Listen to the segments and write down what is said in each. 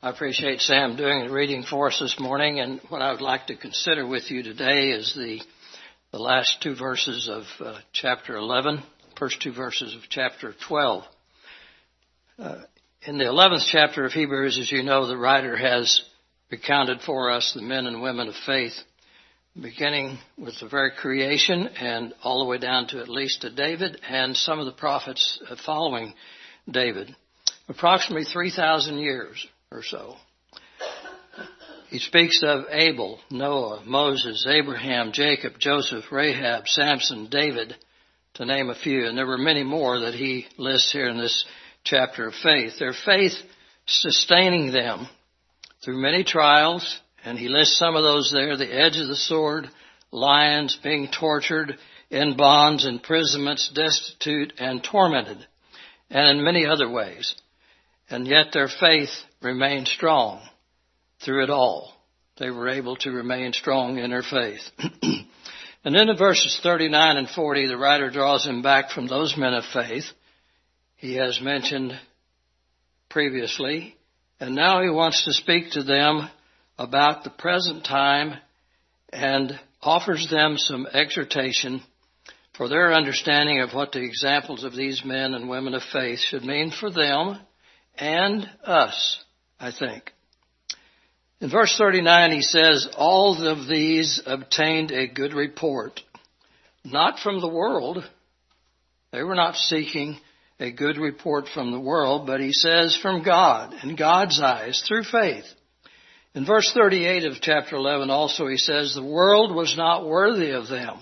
I appreciate Sam doing the reading for us this morning, and what I would like to consider with you today is the last two verses of chapter 11, first two verses of chapter 12. In the 11th chapter of Hebrews, as you know, the writer has recounted for us the men and women of faith, beginning with the very creation and all the way down to at least to David and some of the prophets following David, approximately 3,000 years or so. He speaks of Abel, Noah, Moses, Abraham, Jacob, Joseph, Rahab, Samson, David, to name a few. And there were many more that he lists here in this chapter of faith. Their faith sustaining them through many trials, and he lists some of those there: the edge of the sword, lions, being tortured, in bonds, imprisonments, destitute, and tormented, and in many other ways. And yet their faith remained strong through it all. They were able to remain strong in their faith. And then in verses 39 and 40, the writer draws him back from those men of faith he has mentioned previously. And now he wants to speak to them about the present time and offers them some exhortation for their understanding of what the examples of these men and women of faith should mean for them and us, I think. In verse 39, he says, all of these obtained a good report, not from the world. They were not seeking a good report from the world, but he says from God, in God's eyes, through faith. In verse 38 of chapter 11 also he says, the world was not worthy of them.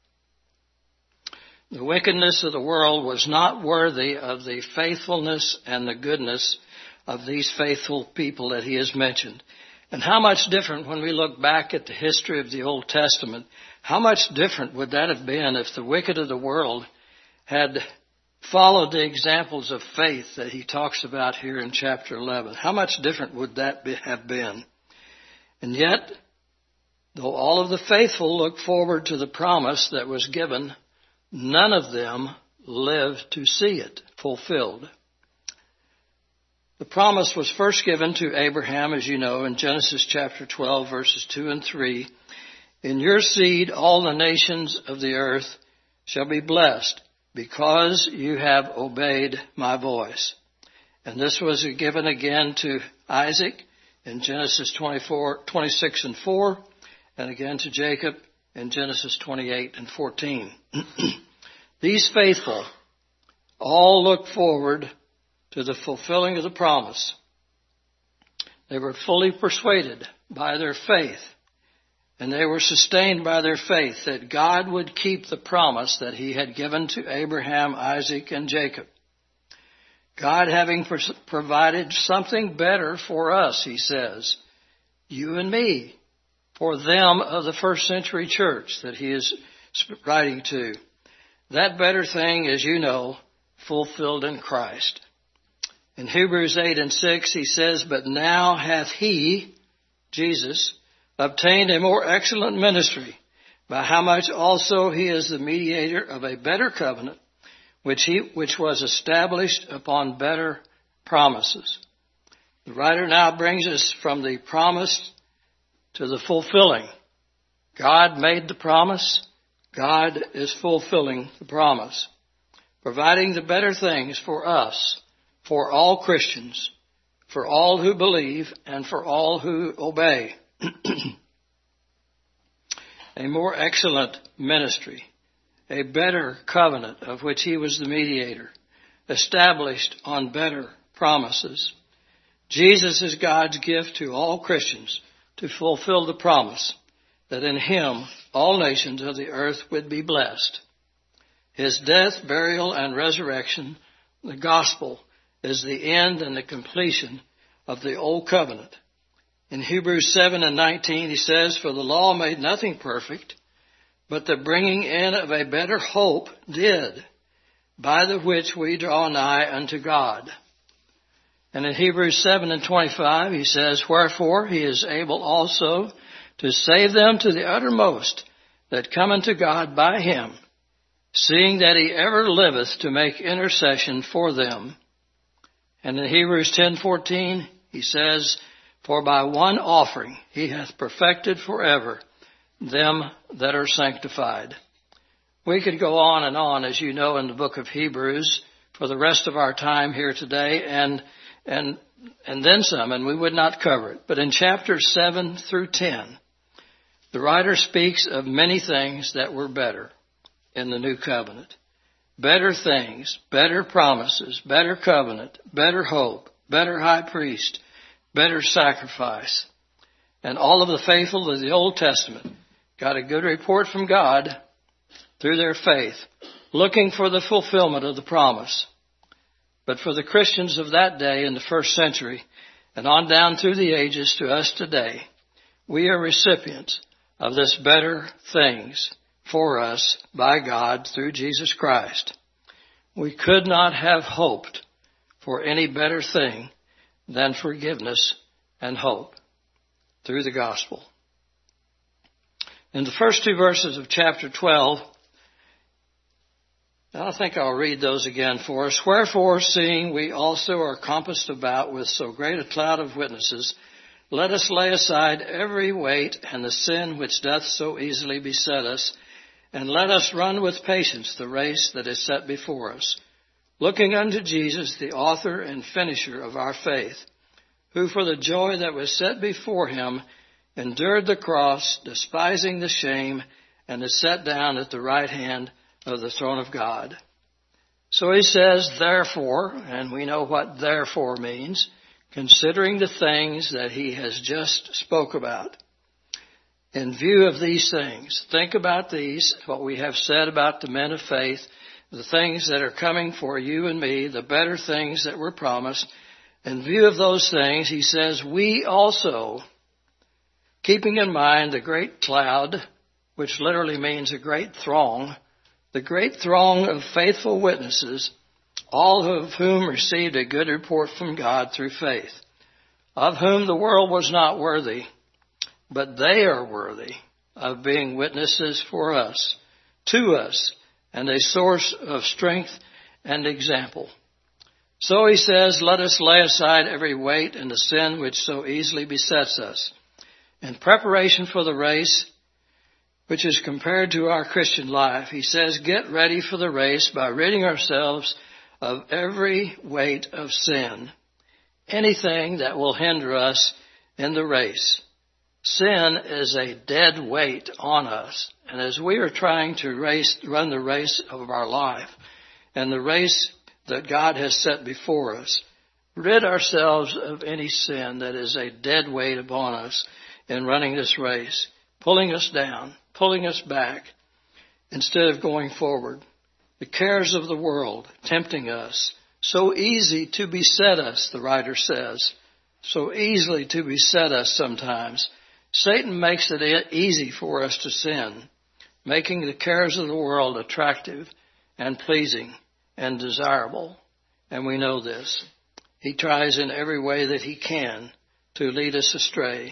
The wickedness of the world was not worthy of the faithfulness and the goodness of these faithful people that he has mentioned. And how much different, when we look back at the history of the Old Testament, how much different would that have been if the wicked of the world had followed the examples of faith that he talks about here in chapter 11? How much different would that have been? And yet, though all of the faithful look forward to the promise that was given, none of them lived to see it fulfilled. The promise was first given to Abraham, as you know, in Genesis chapter 12, verses 2 and 3. In your seed, all the nations of the earth shall be blessed, because you have obeyed my voice. And this was given again to Isaac in Genesis 26 and 4, and again to Jacob in Genesis 28 and 14. These faithful all look forward to the fulfilling of the promise. They were fully persuaded by their faith, and they were sustained by their faith that God would keep the promise that he had given to Abraham, Isaac, and Jacob. God having provided something better for us, he says, you and me, for them of the first century church that he is writing to. That better thing, as you know, fulfilled in Christ. In Hebrews 8 and 6, he says, but now hath he, Jesus, obtained a more excellent ministry, by how much also he is the mediator of a better covenant, which was established upon better promises. The writer now brings us from the promise to the fulfilling. God made the promise. God is fulfilling the promise, providing the better things for us, for all Christians, for all who believe, and for all who obey. A more excellent ministry, a better covenant of which he was the mediator, established on better promises. Jesus is God's gift to all Christians to fulfill the promise that in him all nations of the earth would be blessed. His death, burial, and resurrection, the gospel, is the end and the completion of the old covenant. In Hebrews 7 and 19, he says, for the law made nothing perfect, but the bringing in of a better hope did, by the which we draw nigh unto God. And in Hebrews 7 and 25, he says, wherefore he is able also to save them to the uttermost that come unto God by him, seeing that he ever liveth to make intercession for them. And in Hebrews 10:14, he says, For by one offering he hath perfected forever them that are sanctified. We could go on and on, as you know, in the book of Hebrews for the rest of our time here today, and then some, and we would not cover it. But in chapters 7 through 10, the writer speaks of many things that were better in the new covenant. Better things, better promises, better covenant, better hope, better high priest, better sacrifice. And all of the faithful of the Old Testament got a good report from God through their faith, looking for the fulfillment of the promise. But for the Christians of that day in the first century and on down through the ages to us today, we are recipients of this better things for us by God through Jesus Christ. We could not have hoped for any better thing than forgiveness and hope through the gospel. In the first two verses of chapter 12, I think I'll read those again for us. Wherefore, seeing we also are compassed about with so great a cloud of witnesses, let us lay aside every weight and the sin which doth so easily beset us, and let us run with patience the race that is set before us, looking unto Jesus, the author and finisher of our faith, who for the joy that was set before him endured the cross, despising the shame, and is set down at the right hand of the throne of God. So he says, therefore, and we know what therefore means, considering the things that he has just spoke about. In view of these things, think about these, what we have said about the men of faith, the things that are coming for you and me, the better things that were promised. In view of those things, he says, we also, keeping in mind the great cloud, which literally means a great throng, the great throng of faithful witnesses, all of whom received a good report from God through faith, of whom the world was not worthy, but they are worthy of being witnesses for us, to us, and a source of strength and example. So he says, let us lay aside every weight and the sin which so easily besets us. In preparation for the race, which is compared to our Christian life, he says, get ready for the race by ridding ourselves of every weight of sin, anything that will hinder us in the race. Sin is a dead weight on us. And as we are trying to run the race of our life and the race that God has set before us, rid ourselves of any sin that is a dead weight upon us in running this race, pulling us down, pulling us back instead of going forward. The cares of the world tempting us, so easy to beset us, the writer says, so easily to beset us sometimes. Satan makes it easy for us to sin, making the cares of the world attractive and pleasing and desirable. And we know this. He tries in every way that he can to lead us astray,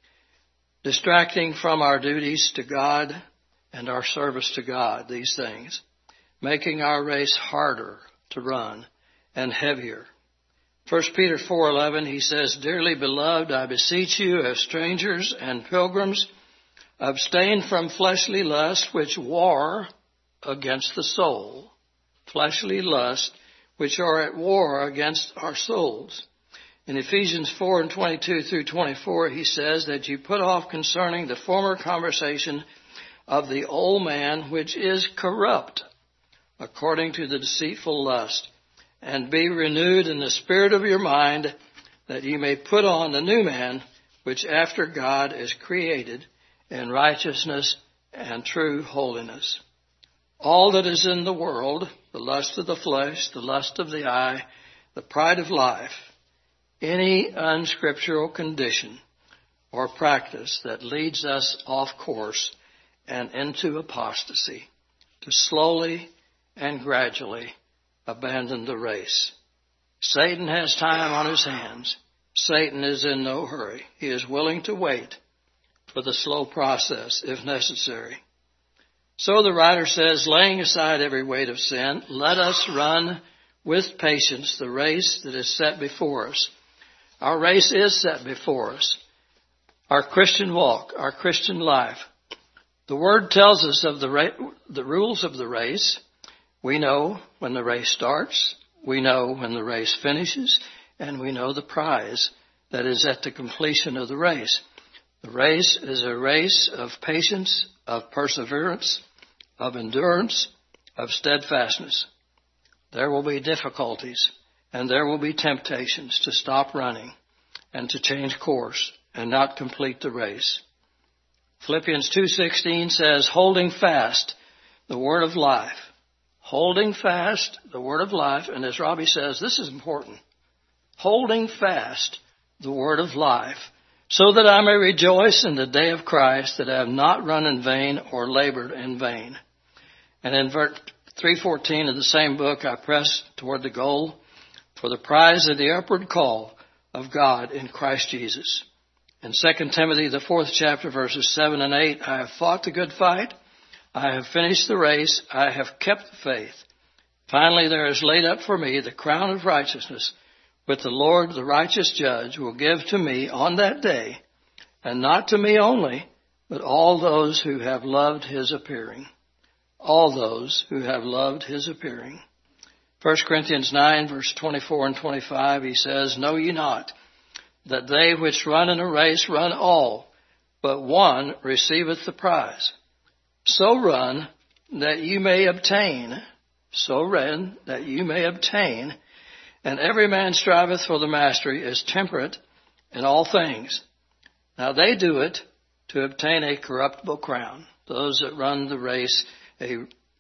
distracting from our duties to God and our service to God, these things, making our race harder to run and heavier. 1 Peter 4:11, he says, dearly beloved, I beseech you as strangers and pilgrims, abstain from fleshly lust which war against the soul. Fleshly lust which are at war against our souls. In Ephesians 4:22 through 24, he says that you put off concerning the former conversation of the old man which is corrupt according to the deceitful lust, and be renewed in the spirit of your mind, that you may put on the new man, which after God is created in righteousness and true holiness. All that is in the world, the lust of the flesh, the lust of the eye, the pride of life, any unscriptural condition or practice that leads us off course and into apostasy, to slowly and gradually abandon the race. Satan has time on his hands. Satan is in no hurry. He is willing to wait for the slow process if necessary. So the writer says, laying aside every weight of sin, let us run with patience the race that is set before us, Our race is set before us. Our Christian walk, our Christian life. The Word tells us of the rules of the race. We know when the race starts. We know when the race finishes. And we know the prize that is at the completion of the race. The race is a race of patience, of perseverance, of endurance, of steadfastness. There will be difficulties and there will be temptations to stop running and to change course and not complete the race. Philippians 2:16 says, holding fast the word of life. Holding fast the word of life. And as Robbie says, this is important. Holding fast the word of life, so that I may rejoice in the day of Christ, that I have not run in vain or labored in vain. And in verse 3:14 of the same book, I press toward the goal for the prize of the upward call of God in Christ Jesus. In 2 Timothy, the 4th chapter, verses 7 and 8, I have fought the good fight. I have finished the race. I have kept the faith. Finally, there is laid up for me the crown of righteousness, which the Lord, the righteous judge, will give to me on that day, and not to me only, but all those who have loved his appearing. All those who have loved his appearing. 1 Corinthians 9, verse 24 and 25, he says, know ye not that they which run in a race run all, but one receiveth the prize? So run that you may obtain. So run that you may obtain. And every man striveth for the mastery, is temperate in all things. Now they do it to obtain a corruptible crown. Those that run the race, a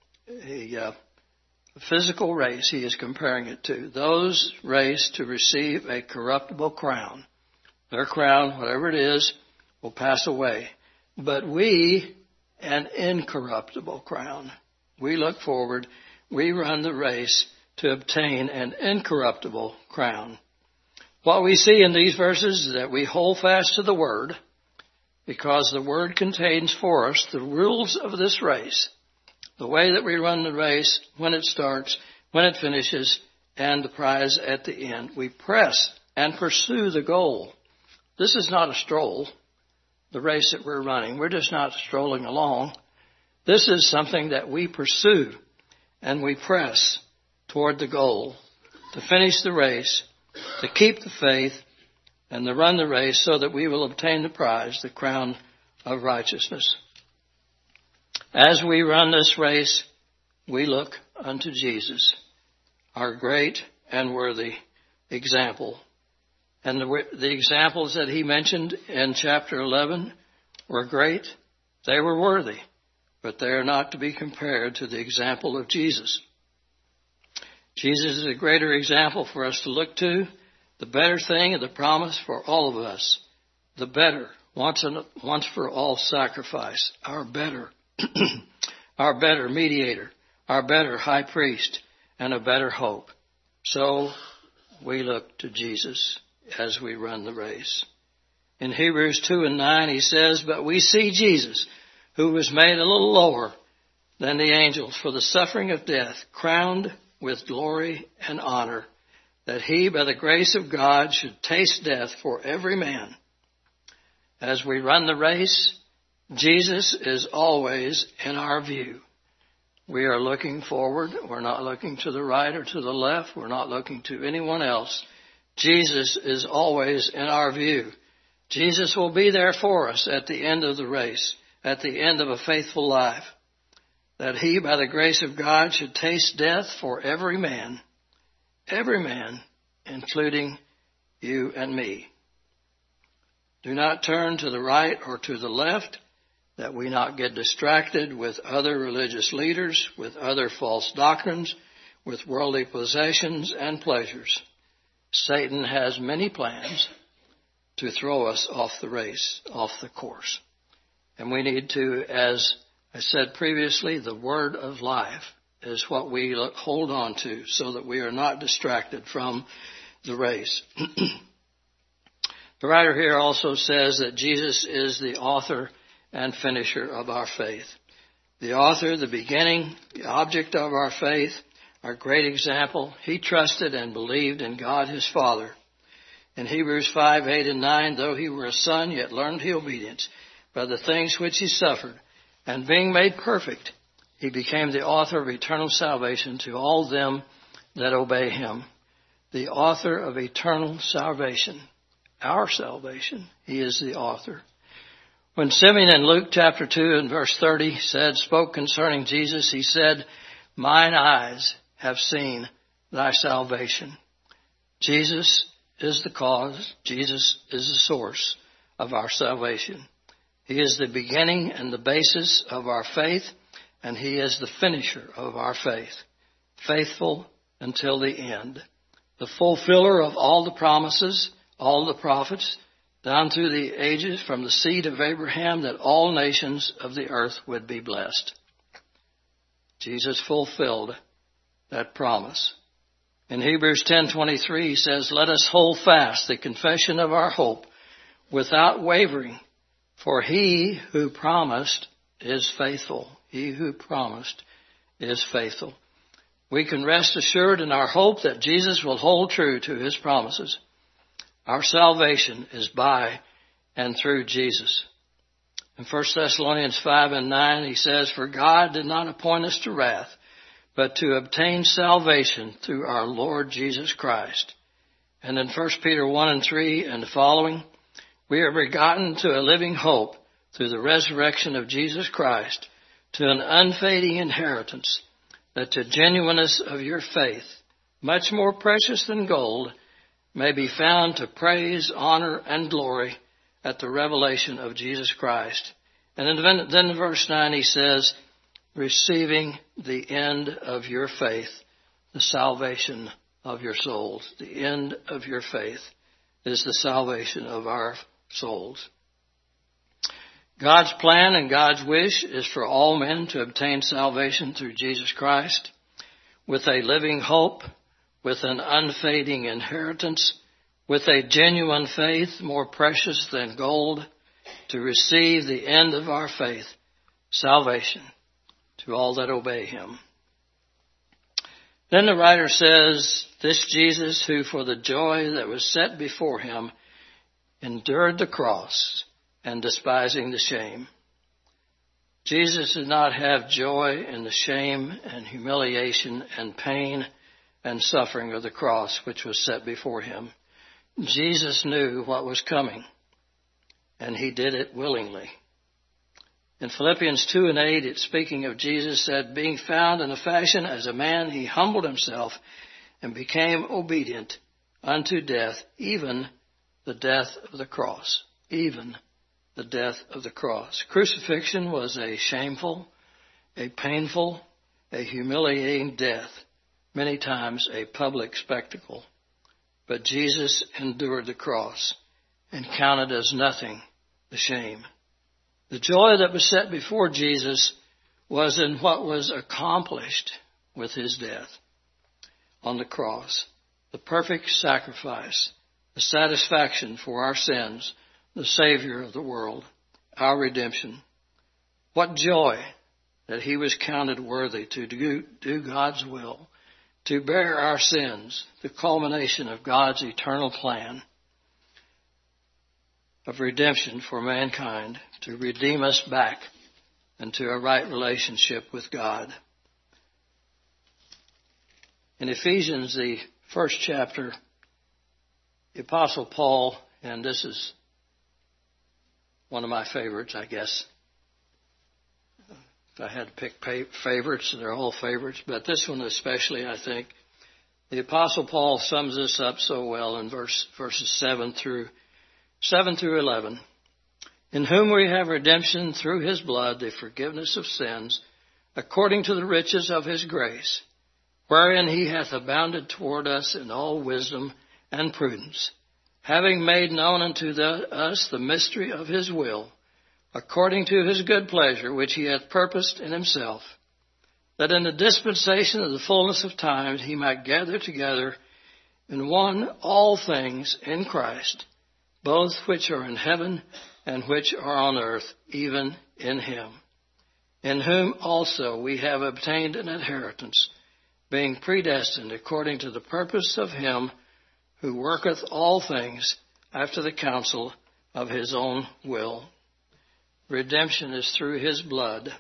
physical race, he is comparing it to. Those race to receive a corruptible crown. Their crown, whatever it is, will pass away. But we, an incorruptible crown. We look forward. We run the race to obtain an incorruptible crown. What we see in these verses is that we hold fast to the Word, because the Word contains for us the rules of this race, the way that we run the race, when it starts, when it finishes, and the prize at the end. We press and pursue the goal. This is not a stroll, the race that we're running. We're just not strolling along. This is something that we pursue and we press toward the goal, to finish the race, to keep the faith, and to run the race so that we will obtain the prize, the crown of righteousness. As we run this race, we look unto Jesus, our great and worthy example. And the examples that he mentioned in chapter 11 were great. They were worthy, but they are not to be compared to the example of Jesus. Jesus is a greater example for us to look to, the better thing and the promise for all of us, the better, once for all sacrifice, our better, our better mediator, our better high priest, and a better hope. So we look to Jesus as we run the race. In Hebrews 2 and 9, he says, but we see Jesus, who was made a little lower than the angels for the suffering of death, crowned with glory and honor, that he, by the grace of God, should taste death for every man. As we run the race, Jesus is always in our view. We are looking forward. We're not looking to the right or to the left. We're not looking to anyone else. Jesus is always in our view. Jesus will be there for us at the end of the race, at the end of a faithful life, that he, by the grace of God, should taste death for every man, including you and me. Do not turn to the right or to the left, that we not get distracted with other religious leaders, with other false doctrines, with worldly possessions and pleasures. Satan has many plans to throw us off the race, off the course. And we need to, as I said previously, the word of life is what we hold on to so that we are not distracted from the race. The writer here also says that Jesus is the author and finisher of our faith. The author, the beginning, the object of our faith, our great example. He trusted and believed in God his Father. In Hebrews 5, 8 and 9, though he were a son, yet learned he obedience by the things which he suffered. And being made perfect, he became the author of eternal salvation to all them that obey him. The author of eternal salvation. Our salvation. He is the author. When Simeon in Luke chapter 2 and verse 30 spoke concerning Jesus, he said, mine eyes have seen thy salvation. Jesus is the cause. Jesus is the source of our salvation. He is the beginning and the basis of our faith, and he is the finisher of our faith. Faithful until the end. The fulfiller of all the promises, all the prophets, down through the ages, from the seed of Abraham, that all nations of the earth would be blessed. Jesus fulfilled that promise. In Hebrews 10:23 he says, let us hold fast the confession of our hope without wavering, for he who promised is faithful. He who promised is faithful. We can rest assured in our hope that Jesus will hold true to his promises. Our salvation is by and through Jesus. In 1 Thessalonians 5 and 9 he says, for God did not appoint us to wrath, but to obtain salvation through our Lord Jesus Christ. And in 1 Peter 1 and 3 and following, we are begotten to a living hope through the resurrection of Jesus Christ, to an unfading inheritance, that the genuineness of your faith, much more precious than gold, may be found to praise, honor, and glory at the revelation of Jesus Christ. And then in verse 9 he says, receiving the end of your faith, the salvation of your souls. The end of your faith is the salvation of our souls. God's plan and God's wish is for all men to obtain salvation through Jesus Christ, with a living hope, with an unfading inheritance, with a genuine faith more precious than gold, to receive the end of our faith, salvation to all that obey him. Then the writer says, this Jesus, who for the joy that was set before him endured the cross, and despising the shame. Jesus did not have joy in the shame and humiliation and pain and suffering of the cross which was set before him. Jesus knew what was coming, and he did it willingly. In Philippians 2 and 8, it's speaking of Jesus, said, being found in a fashion as a man, he humbled himself and became obedient unto death, even the death of the cross. Even the death of the cross. Crucifixion was a shameful, a painful, a humiliating death, many times a public spectacle. But Jesus endured the cross and counted as nothing the shame. The joy that was set before Jesus was in what was accomplished with his death on the cross. The perfect sacrifice, the satisfaction for our sins, the Savior of the world, our redemption. What joy that he was counted worthy to do God's will, to bear our sins, the culmination of God's eternal plan of redemption for mankind, to redeem us back into a right relationship with God. In Ephesians, the first chapter, the Apostle Paul, and this is one of my favorites, I guess. If I had to pick favorites, they're all favorites, but this one especially, I think. The Apostle Paul sums this up so well in verses 7 through 11. In whom we have redemption through his blood, the forgiveness of sins, according to the riches of his grace, wherein he hath abounded toward us in all wisdom and prudence, having made known unto us the mystery of his will, according to his good pleasure, which he hath purposed in himself, that in the dispensation of the fullness of times he might gather together in one all things in Christ, both which are in heaven and which are on earth, even in him, in whom also we have obtained an inheritance, being predestined according to the purpose of him who worketh all things after the counsel of his own will. Redemption is through his blood,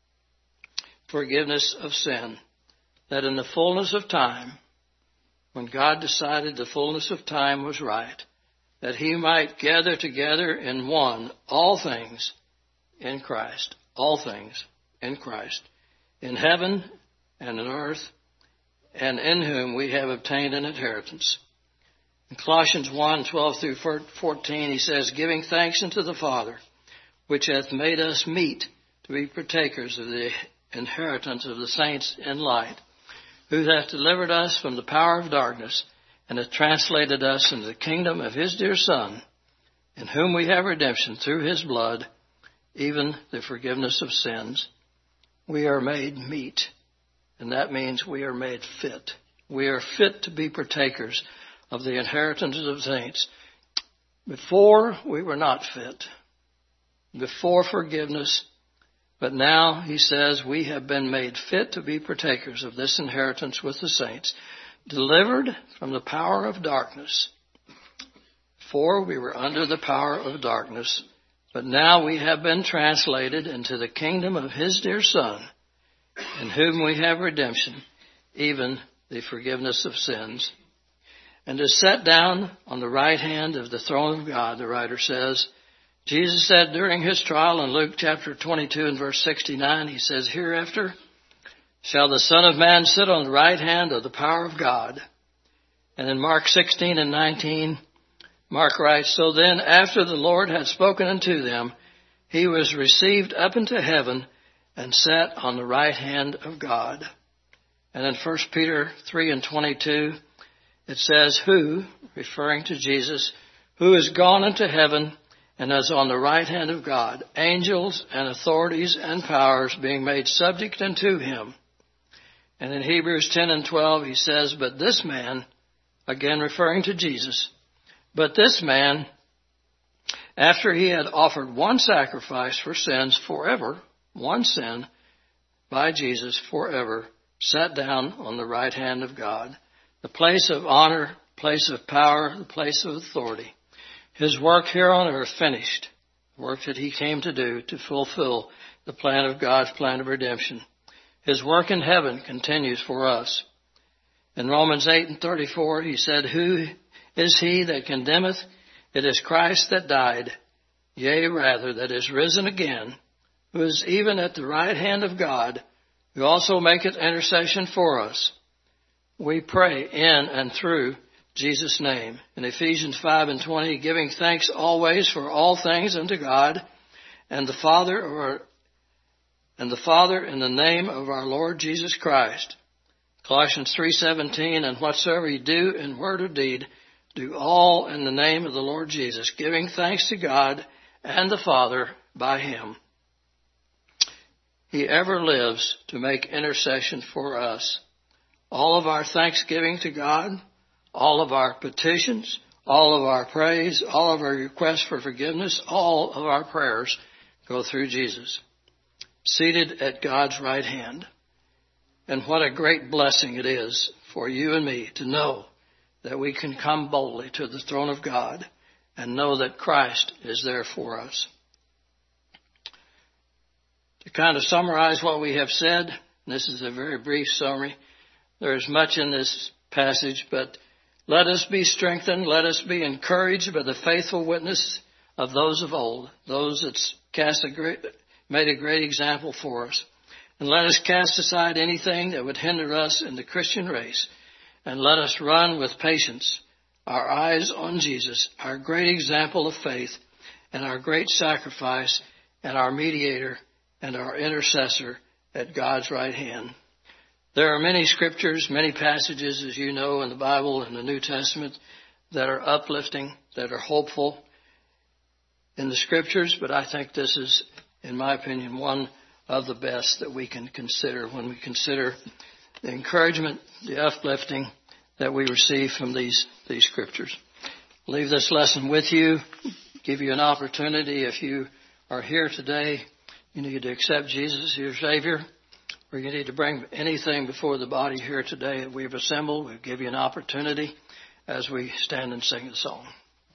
forgiveness of sin, that in the fullness of time, when God decided the fullness of time was right, that he might gather together in one all things in Christ, all things in Christ, in heaven and in earth, and in whom we have obtained an inheritance. In Colossians 1:12 through 14, he says, giving thanks unto the Father, which hath made us meet to be partakers of the inheritance of the saints in light, who hath delivered us from the power of darkness, and hath translated us into the kingdom of his dear Son, in whom we have redemption through his blood, even the forgiveness of sins. We are made meet, and that means we are made fit. We are fit to be partakers of the inheritance of the saints. Before, we were not fit. Before forgiveness, but now, he says, we have been made fit to be partakers of this inheritance with the saints, delivered from the power of darkness. Before, we were under the power of darkness, but now we have been translated into the kingdom of his dear Son, in whom we have redemption, even the forgiveness of sins. And is set down on the right hand of the throne of God, the writer says. Jesus said during his trial in Luke chapter 22 and verse 69, he says, hereafter shall the Son of Man sit on the right hand of the power of God. And in Mark 16 and 19, Mark writes, so then after the Lord had spoken unto them, he was received up into heaven and sat on the right hand of God. And in 1 Peter 3 and 22, it says, who, referring to Jesus, who is gone into heaven and is on the right hand of God, angels and authorities and powers being made subject unto him. And in Hebrews 10 and 12, he says, but this man, again referring to Jesus, but this man, after he had offered one sacrifice for sins forever, one sin by Jesus forever, sat down on the right hand of God, the place of honor, place of power, the place of authority. His work here on earth finished, the work that he came to do to fulfill the plan of God's plan of redemption. His work in heaven continues for us. In Romans 8 and 34, he said, who is he that condemneth? It is Christ that died, yea, rather, that is risen again, who is even at the right hand of God, who also maketh intercession for us. We pray in and through Jesus' name. In Ephesians 5 and 20, giving thanks always for all things unto God and the Father in the name of our Lord Jesus Christ. Colossians 3:17, and whatsoever you do in word or deed, do all in the name of the Lord Jesus, giving thanks to God and the Father by him. He ever lives to make intercession for us. All of our thanksgiving to God, all of our petitions, all of our praise, all of our requests for forgiveness, all of our prayers go through Jesus, seated at God's right hand. And what a great blessing it is for you and me to know that we can come boldly to the throne of God and know that Christ is there for us. To kind of summarize what we have said, this is a very brief summary. There is much in this passage, but let us be strengthened, let us be encouraged by the faithful witness of those of old, those that made a great example for us. And let us cast aside anything that would hinder us in the Christian race, and let us run with patience, our eyes on Jesus, our great example of faith, and our great sacrifice, and our mediator, and our intercessor at God's right hand. There are many scriptures, many passages, as you know, in the Bible and the New Testament that are uplifting, that are hopeful in the scriptures, but I think this is, in my opinion, one of the best that we can consider when we consider the encouragement, the uplifting that we receive from these scriptures. Leave this lesson with you, give you an opportunity. If you are here today, you need to accept Jesus as your Savior, or you need to bring anything before the body here today that we've assembled. We'll give you an opportunity. as we stand and sing the song.